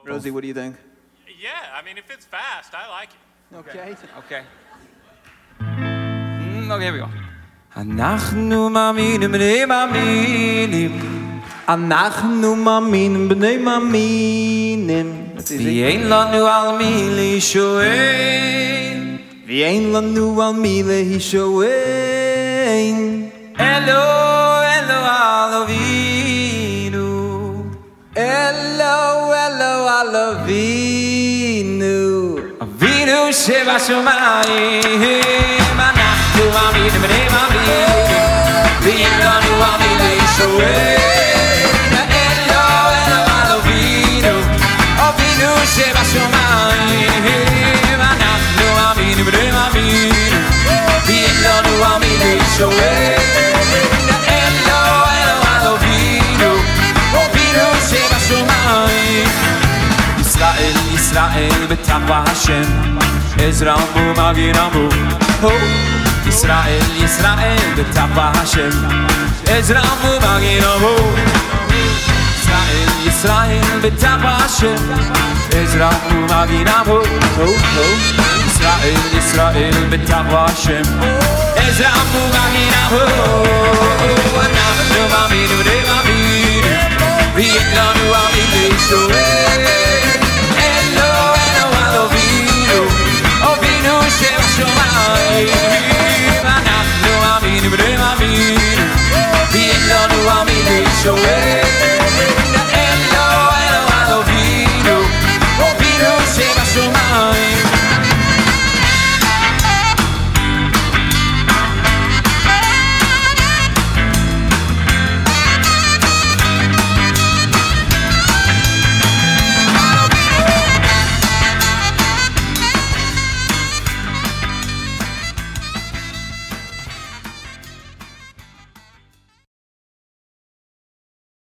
Rosie, what do you think? Yeah, I mean, if it's fast, I like it. Okay. Okay. Okay, here we go. אנחנו מאמינים בני מאמינים אנחנו מאמינים בני מאמינים ואין לנו על מי להישען ואין לנו על מי להישען אלו אבינו אלו אבינו שבשמיים אנחנו מאמינים בני מאמינים ואין לנו על מי להישען אבינו שבשמיים אנחנו מאמינים בני מאמינים ואין לנו על מי להישען אבינו שבשמיים ישראל בתקווה השם עזרא ומגן עמו ישראל בתקווה השם עזרא ומגן עמו ישראל בתקווה השם עזרא ומגן עמו ישראל בתקווה השם עזרא ומגן עמו אנחנו מאמינים בני מאמינים ואין לנו על מי להישען